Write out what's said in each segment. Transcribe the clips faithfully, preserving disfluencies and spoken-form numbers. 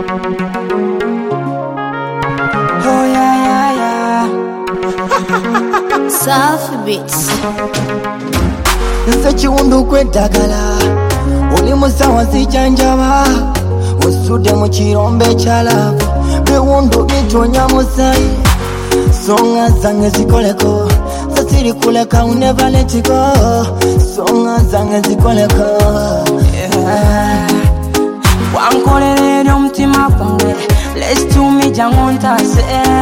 Oh yeah yeah yeah. Safi Beats. Nse chiwundu kwedagala oli musawa zijanjaba usude mu kirombe kyalavu biwundu bitonya musayi songa zange zikoleko sasiri kuleka will never let it go songa zange zikoleko Yeah. Wankolere omutima gwange let's do me jangonta se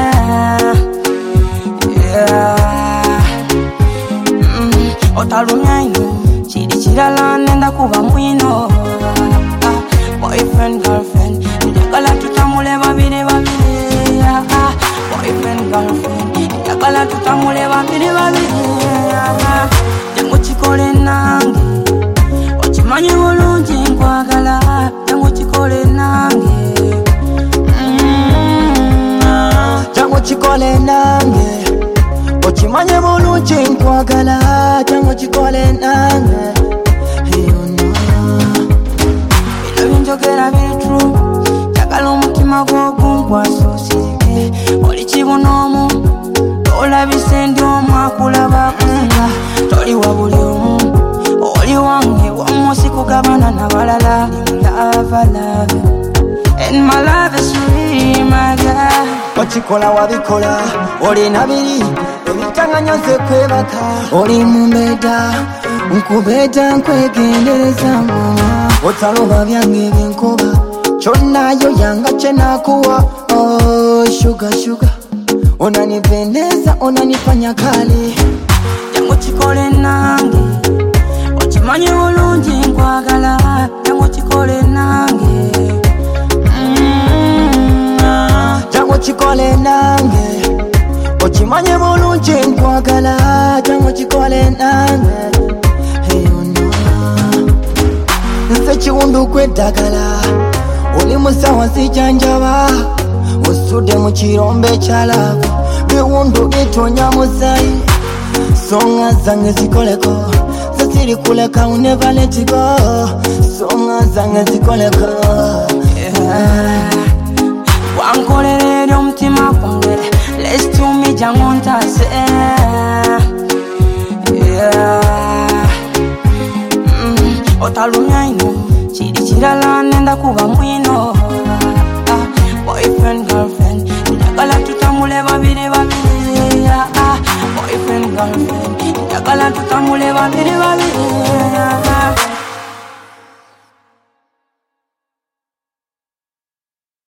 Yeah. Mm. Otalumya ino chiri chirala nenda kuba mwino boyfriend girlfriend njagala tutamule babiri babiri boyfriend girlfriend njagala tutamule babiri babiri jangu chikole nange ochimanyi bulungi nkwagala jangu chikole nange jangu chikole nange ochimanyi bulungi nkwagala jangu chikole nange njogera biri true njagala omutima gw'ogunkwaso sirike oli kibunomu olabise ndi omu akulaba kusinga toli wa buli omu oli wange wamusi kugabana n'abalala lava love and my love is free my girl ochikola wabikola olina biri ebitanganya nze kwebaka oli mumbeda nkubeda nkwegendereza mama otaloba byange byenkoba chonayo yanga chenakuwa oh sugar sugar onanipendeza onanifanya kali jangu chikole nange ochimanyi bulungi nkwagala jangu chikole nange jangu chikole nange ochimanyi bulungi nkwagala jangu chikole nange nse chiwundu kwedagala oli musawa zijanjaba usude mu kirombe kyalavu biwundu bitonya musayi songa zange zikoleko sasiri kuleka will never let it go songa zange zikoleko Yeah. Wankolere omutima gwange let's do me jangonta se Yeah. Mm. Otalumya ino chiri chirala nenda kuba mwino